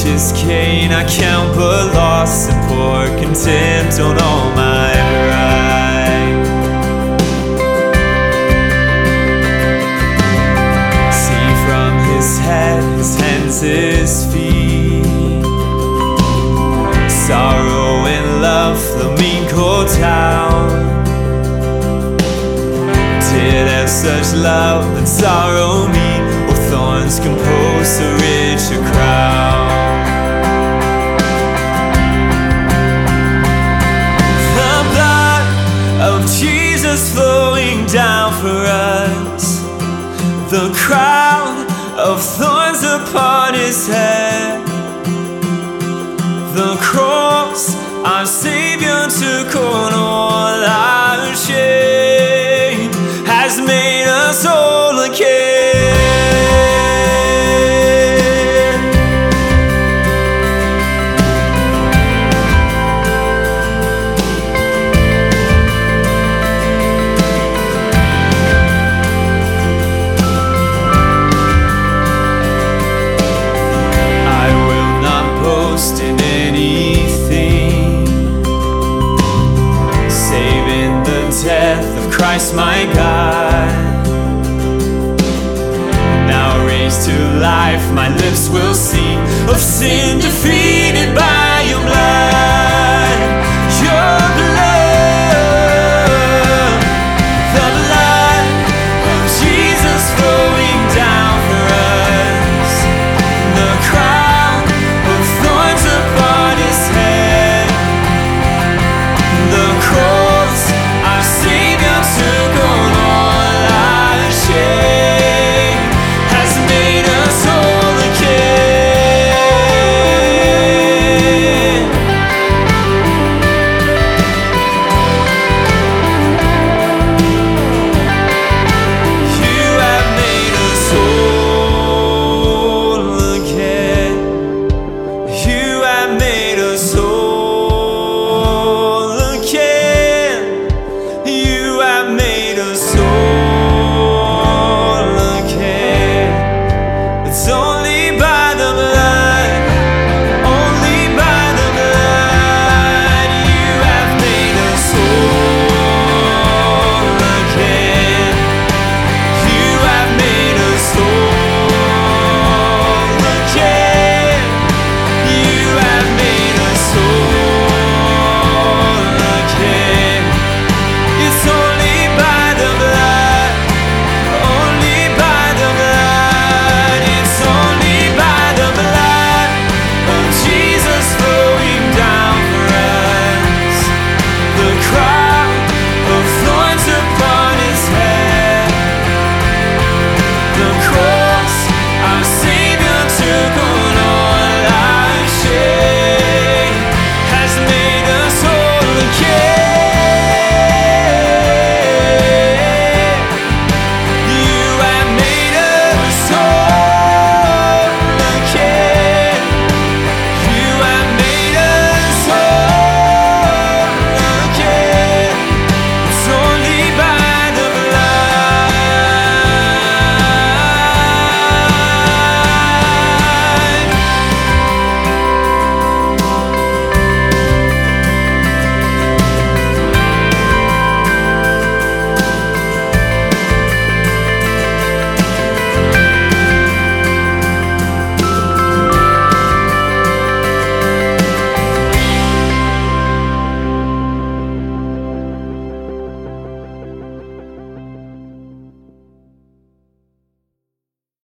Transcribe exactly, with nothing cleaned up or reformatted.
riches gain I count but loss, and pour contempt on all my pride. See from his head, his hands, his feet, sorrow and love flow mingled down. Did have such love and sorrow meet, or thorns compose a richer crown? The blood of Jesus flowing down for us, the crown of thorns upon his head, the cross our Savior took on all our shame, has made us whole again. I will not boast in anything save in the death of Christ my God. Now raised to life, my lips will sing of sin defeat.